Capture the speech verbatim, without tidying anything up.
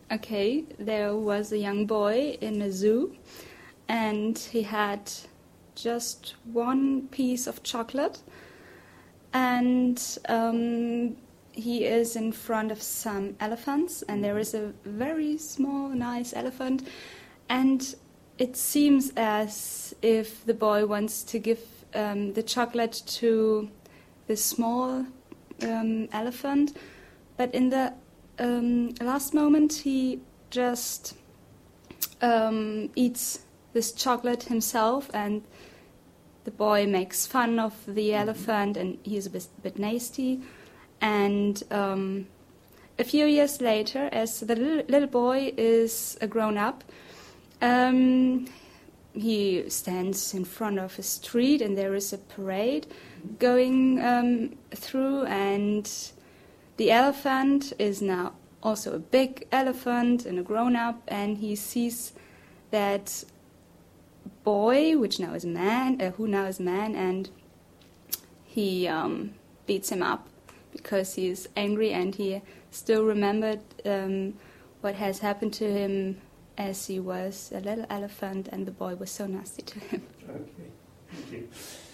okay, there was a young boy in a zoo, and he had just one piece of chocolate, and um, he is in front of some elephants, and there is a very small, nice elephant, and it seems as if the boy wants to give um, the chocolate to the small um, elephant, but in the um, last moment he just um, eats this chocolate himself, and the boy makes fun of the elephant, and he's a bit, bit nasty. And um, a few years later, as the little, little boy is a grown-up, um, he stands in front of a street, and there is a parade going um, through, and the elephant is now also a big elephant and a grown-up, and he sees that boy, which now is a man, uh, who now is a man, and he um, beats him up because he is angry, and he still remembered um, what has happened to him as he was a little elephant, and the boy was so nasty to him. Okay, thank you.